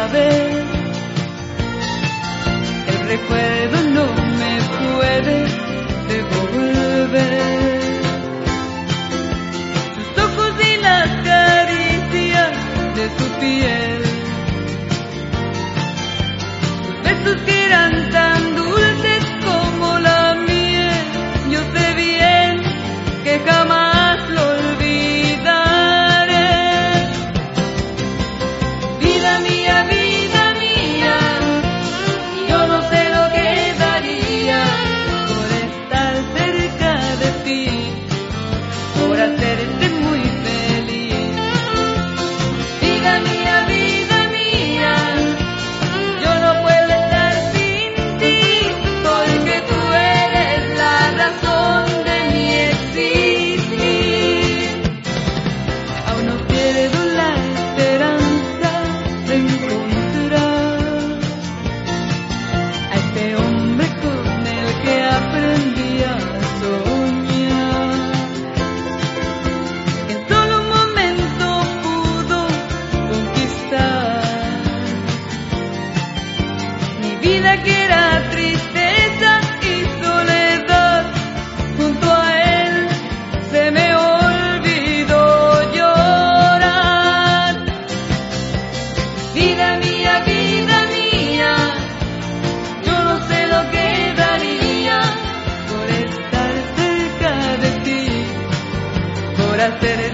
vez. El recuerdo no me puede devolver. Sus ojos y las caricias de su piel, sus besos que eran tan dulces como la miel. Yo sé bien que jamás lo olvidaré. Vida mía, yo no sé lo que daría por estar cerca de ti, por hacerte muy feliz. Vida mía, yo no puedo estar sin ti, porque tú eres la razón de mi existir. Aún no pierdo la esperanza de encontrar a este hombre con el que aprendí a soñar. En solo un momento pudo conquistar mi vida, que era tristeza y soledad. Junto a él se me olvidó llorar. Vida mía, yo no sé lo que daría por estar cerca de ti, por hacer